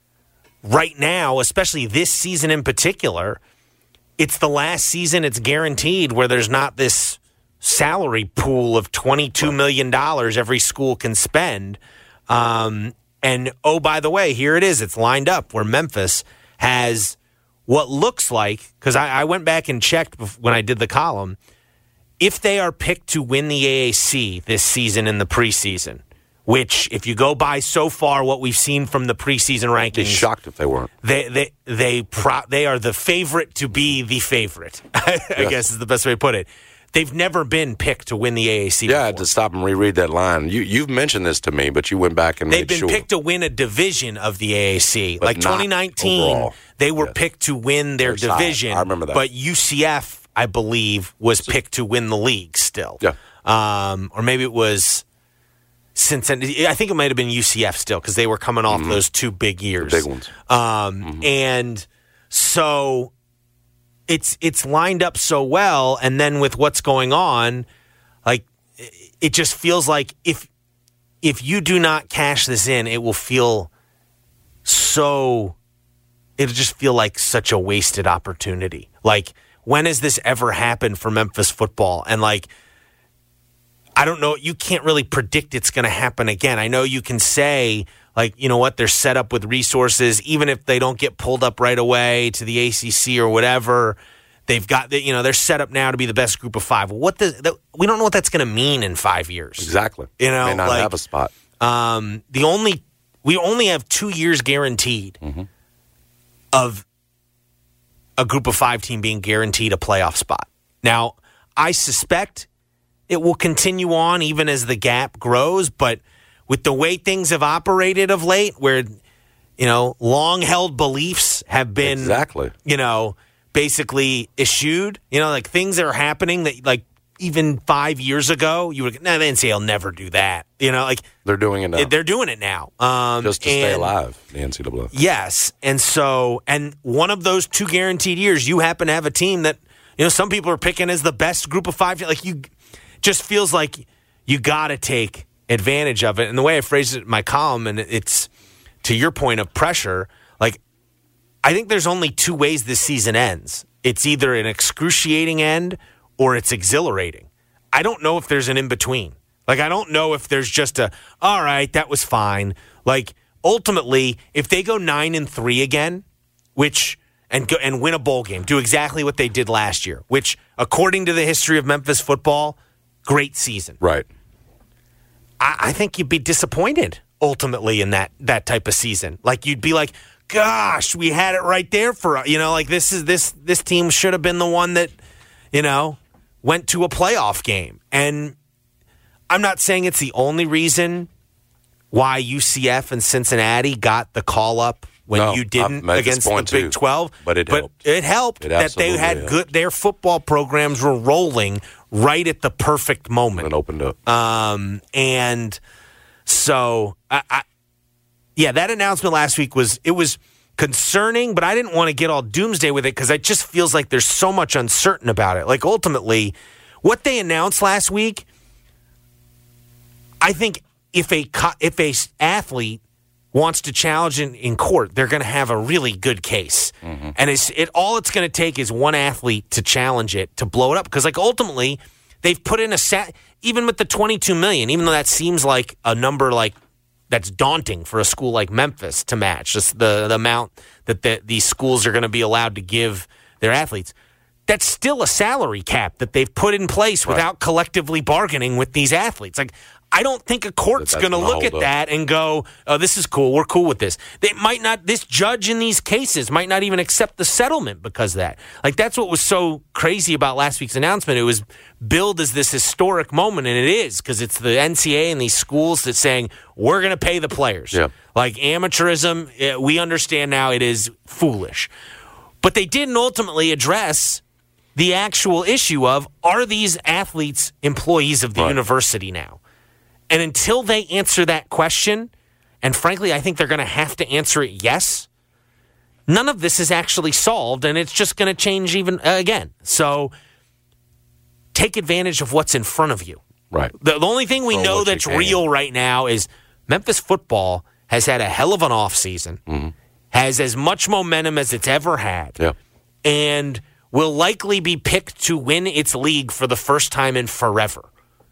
right now, especially this season in particular, it's the last season it's guaranteed where there's not this salary pool of $22 million every school can spend. And, oh, by the way, here it is. It's lined up where Memphis has what looks like, because I went back and checked when I did the column, if they are picked to win the AAC this season in the preseason, which, if you go by so far what we've seen from the preseason rankings, I'd be shocked if they weren't. They are the favorite to be the favorite. I guess is the best way to put it. They've never been picked to win the AAC before. I had to stop and reread that line. You've mentioned this to me, but you went back and they've made been sure. picked to win a division of the AAC. But like 2019, overall. they were picked to win their division. I remember that. But UCF, I believe, was picked to win the league still. Yeah. Or maybe it was Cincinnati. I think it might have been UCF still because they were coming off those two big years. The big ones. And so it's lined up so well, and then with what's going on, like it just feels like if you do not cash this in, it will feel so it'll just feel like such a wasted opportunity. Like, when has this ever happened for Memphis football? And, like, I don't know. You can't really predict it's going to happen again. I know you can say, like, you know what, they're set up with resources. Even if they don't get pulled up right away to the ACC or whatever, they've got, you know, they're set up now to be the best group of 5. We don't know what that's going to mean in 5 years. Exactly. You know, may not like, have a spot. We only have 2 years guaranteed of a group of 5 team being guaranteed a playoff spot. Now, I suspect it will continue on even as the gap grows, but with the way things have operated of late, where, you know, long-held beliefs have been, you know, basically eschewed, you know, like things that are happening that, like, even 5 years ago, you would, the NCAA will never do that. You know, like, they're doing it now. They're doing it now. Just to stay alive, the NCAA. Yes. And so, and one of those 2 guaranteed years, you happen to have a team that, you know, some people are picking as the best group of 5. Like, you just feels like you got to take advantage of it. And the way I phrased it in my column, and it's to your point of pressure, like, I think there's only 2 ways this season ends. It's either an excruciating end or it's exhilarating. I don't know if there's an in-between. Like, I don't know if there's just all right, that was fine. Like, ultimately, if they go 9-3 again, and win a bowl game, do exactly what they did last year, which, according to the history of Memphis football, great season. Right. I think you'd be disappointed, ultimately, in that type of season. Like, you'd be like, gosh, we had it right there for, you know, like, this team should have been the one that, you know, went to a playoff game. And I'm not saying it's the only reason why UCF and Cincinnati got the call up when you didn't against the Big 12. But it helped. That they had good. Their football programs were rolling right at the perfect moment. It opened up. And so, that announcement last week was concerning, but I didn't want to get all doomsday with it because it just feels like there's so much uncertain about it. Like, ultimately, what they announced last week, I think if a athlete wants to challenge in court, they're going to have a really good case. Mm-hmm. And all it's going to take is one athlete to challenge it, to blow it up. Because, like, ultimately, they've put in even with the $22 million, even though that seems like a number, like, that's daunting for a school like Memphis to match, just the amount that these schools are going to be allowed to give their athletes. That's still a salary cap that they've put in place without collectively bargaining with these athletes. Like, I don't think a court's going to look at that and go, oh, this is cool. We're cool with this. They might not, this judge in these cases might not even accept the settlement because of that. Like, that's what was so crazy about last week's announcement. It was billed as this historic moment, and it is, because it's the NCAA and these schools that's saying, we're going to pay the players. Yeah. Like, amateurism, we understand now it is foolish. But they didn't ultimately address the actual issue of, are these athletes employees of the university now? And until they answer that question, and frankly, I think they're going to have to answer it yes, none of this is actually solved, and it's just going to change even again. So take advantage of what's in front of you. Right. The only thing we know that's real right now is Memphis football has had a hell of an offseason, has as much momentum as it's ever had, and will likely be picked to win its league for the first time in forever.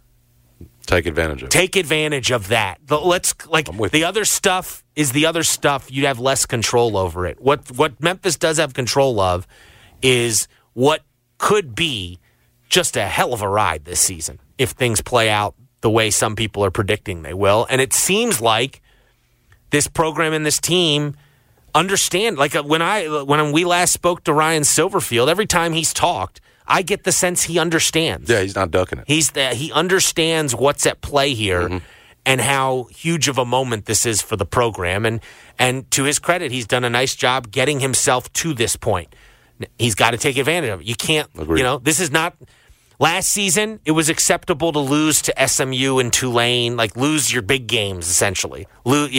Take advantage of it. Take advantage of that. The other stuff is the other stuff. You'd have less control over it. What Memphis does have control of is what could be just a hell of a ride this season if things play out the way some people are predicting they will. And it seems like this program and this team understand. Like, when we last spoke to Ryan Silverfield, every time he's talked, I get the sense he understands. Yeah, he's not ducking it. He understands what's at play here and how huge of a moment this is for the program. And to his credit, he's done a nice job getting himself to this point. He's got to take advantage of it. You can't, this is not... Last season, it was acceptable to lose to SMU and Tulane, like lose your big games, essentially.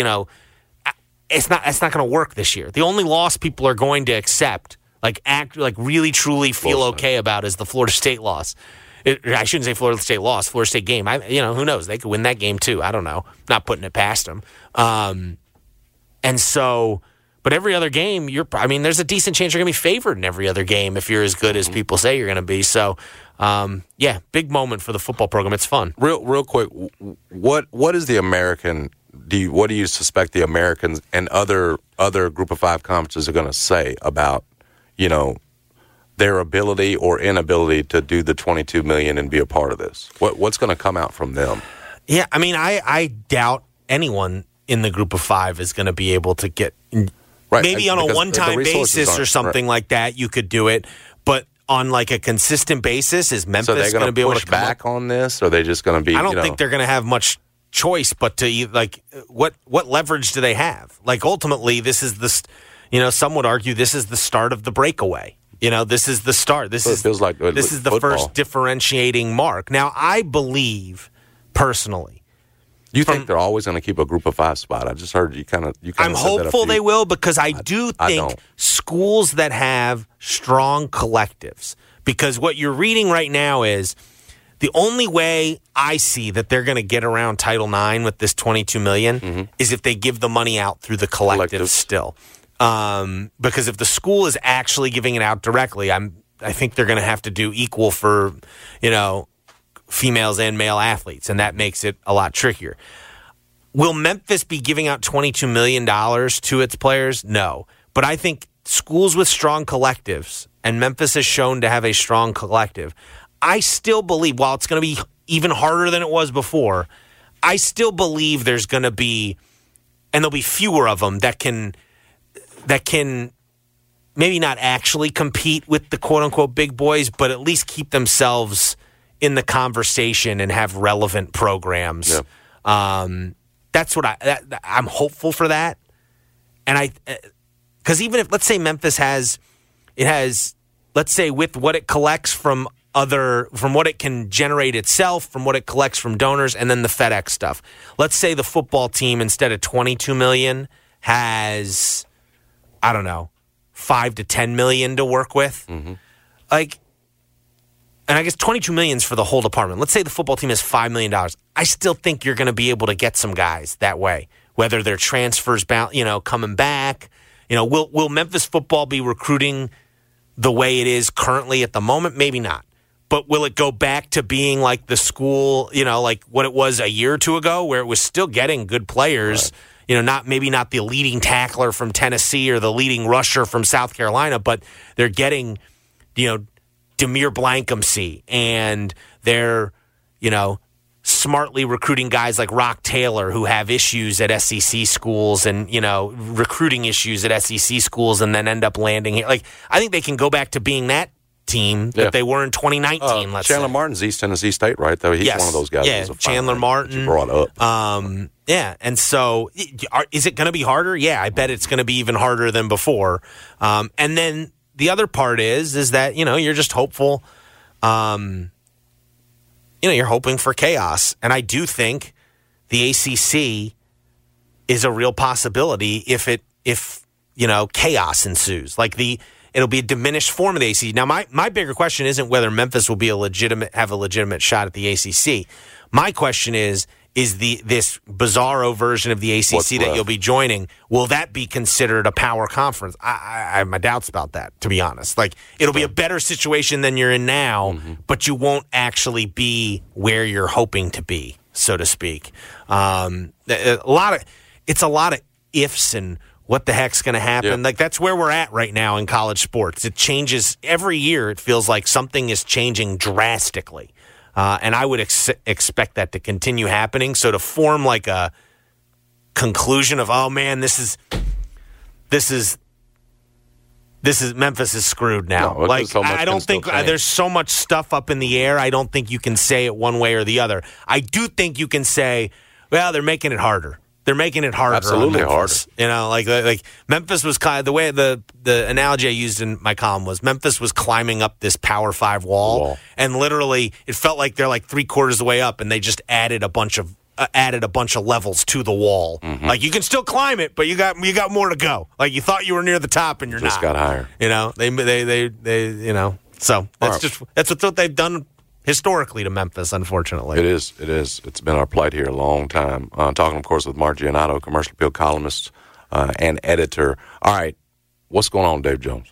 It's not going to work this year. The only loss people are going to accept, really truly feel okay about, is the Florida State loss. I shouldn't say Florida State loss, Florida State game. Who knows? They could win that game too. I don't know. Not putting it past them. But But every other game, there's a decent chance you're going to be favored in every other game if you're as good as people say you're going to be. So, big moment for the football program. It's fun. Real quick, what is the American? What do you suspect the Americans and other Group of 5 conferences are going to say about, their ability or inability to do the $22 million and be a part of this? What's going to come out from them? Yeah, I doubt anyone in the Group of 5 is going to be able to get maybe on a one-time basis or something like that. You could do it, but on like a consistent basis, is Memphis going to be able to push back on this? Or are they just going to be? I don't think they're going to have much choice, but to what leverage do they have? Like ultimately, this is some would argue this is the start of the breakaway. This is the start. This feels like this is the first differentiating mark. Now, I believe personally. You think they're always going to keep a Group of 5 spot? I just heard you kind of. I'm hopeful they will, because I do think schools that have strong collectives. Because what you're reading right now is the only way I see that they're going to get around Title IX with this $22 million is if they give the money out through the collective still. Because if the school is actually giving it out directly, I think they're going to have to do equal for females and male athletes, and that makes it a lot trickier. Will Memphis be giving out $22 million to its players? No. But I think schools with strong collectives, and Memphis has shown to have a strong collective, I still believe, while it's going to be even harder than it was before, I still believe there's going to be, and there'll be fewer of them that can maybe not actually compete with the quote-unquote big boys, but at least keep themselves in the conversation and have relevant programs. Yep. That's what I'm hopeful for that. And because even if, let's say Memphis has, let's say with what it collects from what it can generate itself, from what it collects from donors, and then the FedEx stuff. Let's say the football team, instead of $22 million, has, I don't know, $5 to $10 million to work with. And I guess $22 million is for the whole department. Let's say the football team has $5 million. I still think you're going to be able to get some guys that way, whether they're transfers, coming back. Will Memphis football be recruiting the way it is currently at the moment? Maybe not. But will it go back to being like the school, like what it was a year or two ago, where it was still getting good players? Right. Maybe not the leading tackler from Tennessee or the leading rusher from South Carolina, but they're getting, Demir Blankumsey, and they're, smartly recruiting guys like Rock Taylor who have issues at SEC schools and, recruiting issues at SEC schools and then end up landing here. Like, I think they can go back to being that team that they were in 2019, let's Chandler say. Martin's East Tennessee State, right? Though he's one of those guys. Yeah, Chandler Martin. Brought up. And so is it going to be harder? Yeah, I bet it's going to be even harder than before. And then the other part is that, you're just hopeful. You're hoping for chaos. And I do think the ACC is a real possibility if chaos ensues. Like it'll be a diminished form of the ACC. Now, my bigger question isn't whether Memphis will be have a legitimate shot at the ACC. My question is this bizarro version of the ACC that you'll be joining, will that be considered a power conference? I have my doubts about that, to be honest. Like, it'll be a better situation than you're in now, but you won't actually be where you're hoping to be, so to speak. It's a lot of ifs and what the heck's going to happen. Yep. Like, that's where we're at right now in college sports. It changes every year. It feels like something is changing drastically. And I would expect that to continue happening. So to form like a conclusion of, oh man, this is Memphis is screwed now. No, like, I don't think there's so much stuff up in the air. I don't think you can say it one way or the other. I do think you can say, well, they're making it harder. They're making it harder. Absolutely harder. Like Memphis was kind of the way the analogy I used in my column was Memphis was climbing up this Power 5 wall, and literally it felt like they're like 3/4 of the way up, and they just added a bunch of levels to the wall. Like, you can still climb it, but you got more to go. Like, you thought you were near the top, and you're just not. Got higher. They So that's what they've done historically to Memphis, unfortunately. It is. It's been our plight here a long time. Talking, of course, with Mark Giannotto, Commercial Appeal columnist and editor. All right, what's going on, Dave Jones?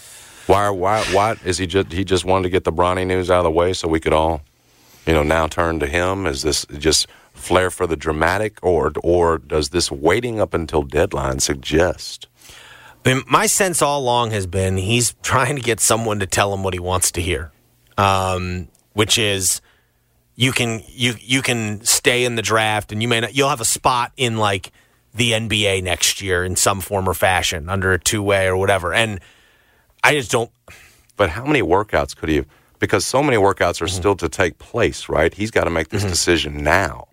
Why is he just wanted to get the Bronny news out of the way so we could all, now turn to him? Is this just flair for the dramatic, or does this waiting up until deadline suggest? My sense all along has been he's trying to get someone to tell him what he wants to hear, which is you can stay in the draft and you'll have a spot in like the NBA next year in some form or fashion under a two-way or whatever. And I just don't. But how many workouts could he have? Because so many workouts are still to take place, right? He's got to make this decision now.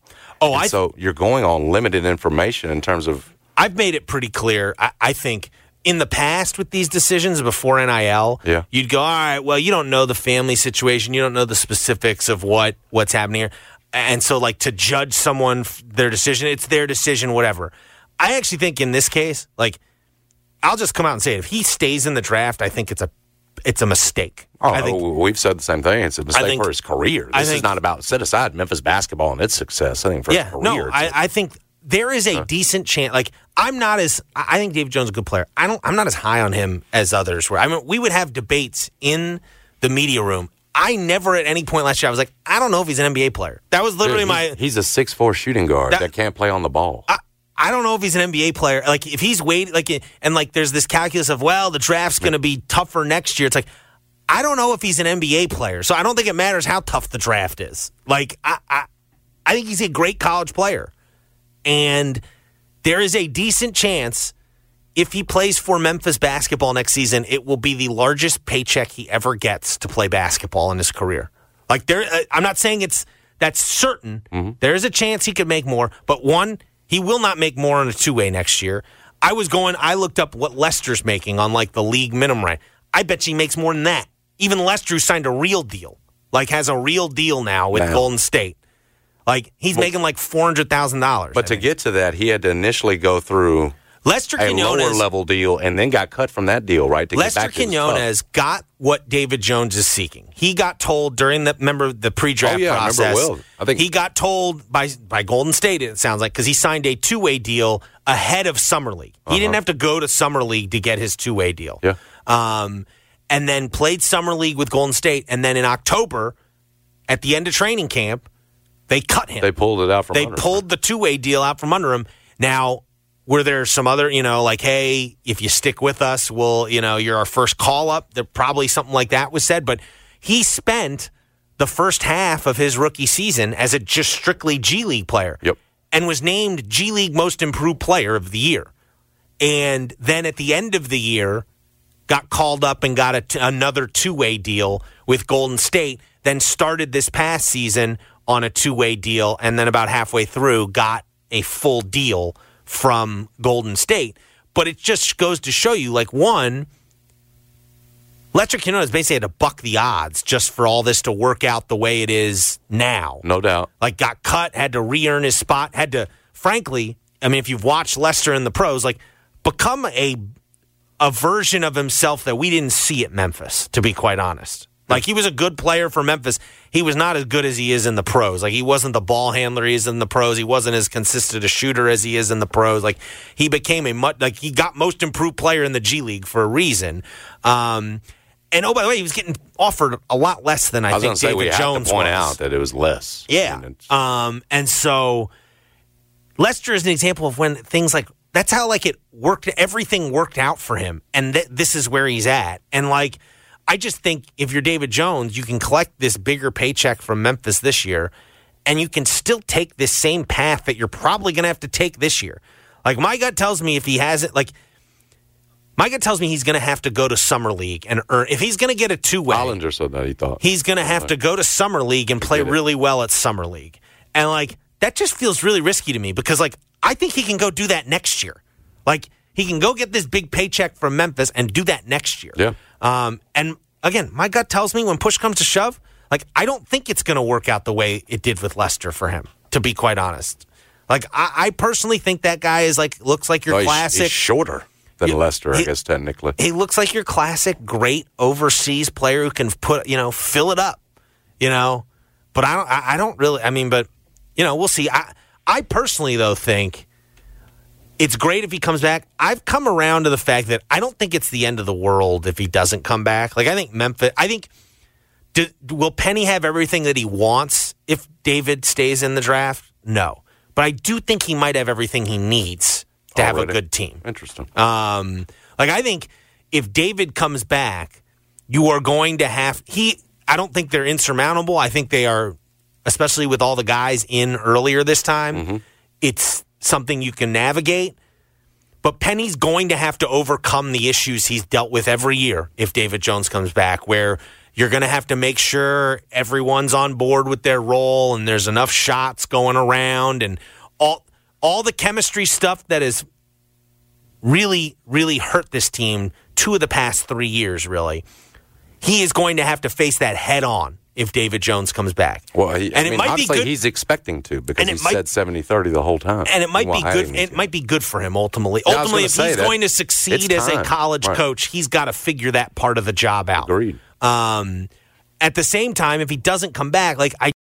So you're going on limited information in terms of. I've made it pretty clear. I think in the past with these decisions before NIL, you'd go, all right, well, you don't know the family situation. You don't know the specifics of what's happening here. And so, like, to judge someone, their decision, it's their decision, whatever. I actually think in this case, like, I'll just come out and say it. If he stays in the draft, I think it's a mistake. I think we've said the same thing. It's a mistake for his career. This is not about set aside Memphis basketball and its success. I think for his career. No, I think there is a decent chance. Like, I think David Jones is a good player. I'm not as high on him as others were. I mean, we would have debates in the media room. I never at any point last year I was like, I don't know if he's an NBA player. That was literally He's a 6'4" shooting guard that can't play on the ball. I don't know if he's an NBA player. Like, if he's waiting, there's this calculus of, well, the draft's going to be tougher next year. It's like, I don't know if he's an NBA player. So I don't think it matters how tough the draft is. Like, I think he's a great college player. And there is a decent chance if he plays for Memphis basketball next season, it will be the largest paycheck he ever gets to play basketball in his career. Like, I'm not saying that's certain. Mm-hmm. There is a chance he could make more, but he will not make more on a two-way next year. I looked up what Lester's making on, like, the league minimum rate. I bet you he makes more than that. Even Lester, who signed a real deal, has a real deal now with Golden State. Like, he's making like $400,000. But to get to that, he had to initially go through Lester Quinones, lower-level deal and then got cut from that deal, right? Lester Quinones got what David Jones is seeking. He got told during the pre-draft process. I think he got told by Golden State, it sounds like, because he signed a two-way deal ahead of Summer League. He didn't have to go to Summer League to get his two-way deal. Yeah. And then played Summer League with Golden State. And then in October, at the end of training camp, they cut him. They pulled it out from under him. They pulled the two-way deal out from under him. Now, were there some other, like, hey, if you stick with us, you're our first call-up? There probably something like that was said. But he spent the first half of his rookie season as a just strictly G League player. Yep. And was named G League Most Improved Player of the Year. And then at the end of the year, got called up and got another two-way deal with Golden State, then started this past season on a two-way deal, and then about halfway through got a full deal from Golden State. But it just goes to show you, Lester Quinones basically had to buck the odds just for all this to work out the way it is now. No doubt. Got cut, had to re-earn his spot, had to, frankly, if you've watched Lester in the pros, become a version of himself that we didn't see at Memphis, to be quite honest. He was a good player for Memphis. He was not as good as he is in the pros. He wasn't the ball handler he is in the pros. He wasn't as consistent a shooter as he is in the pros. He became he got most improved player in the G League for a reason. And by the way, he was getting offered a lot less than I think David Jones was. Have to point out that it was less. Yeah. And so Lester is an example of when things that's how it worked. Everything worked out for him, and this is where he's at. And I just think if you're David Jones, you can collect this bigger paycheck from Memphis this year, and you can still take this same path that you're probably going to have to take this year. My gut tells me if he has it, my gut tells me he's going to have to go to Summer League and earn. If he's going to get a two-way, Hollinger said that he thought he's going to have to go to Summer League and play really well at Summer League, and that just feels really risky to me because I think he can go do that next year. He can go get this big paycheck from Memphis and do that next year. Yeah. And again, my gut tells me when push comes to shove, I don't think it's going to work out the way it did with Lester for him, to be quite honest. I personally think that guy is looks like your classic. He's shorter than Lester, I guess, technically. He looks like your classic great overseas player who can fill it up, But I don't really, but, we'll see. I personally, though, think it's great if he comes back. I've come around to the fact that I don't think it's the end of the world if he doesn't come back. Like, I think Memphis, will Penny have everything that he wants if David stays in the draft? No. But I do think he might have everything he needs to have a good team. Interesting. I think if David comes back, you are going to have I don't think they're insurmountable. I think they are, especially with all the guys in earlier this time, it's something you can navigate. But Penny's going to have to overcome the issues he's dealt with every year if David Jones comes back, where you're going to have to make sure everyone's on board with their role and there's enough shots going around and all the chemistry stuff that has really, really hurt this team 2 of the past 3 years, really. He is going to have to face that head on if David Jones comes back. Well, it might be good. He's expecting to because he said 70-30 the whole time. And it might be good. It might be good for him ultimately. Ultimately, if he's going to succeed as a college coach, he's got to figure that part of the job out. Agreed. At the same time, if he doesn't come back,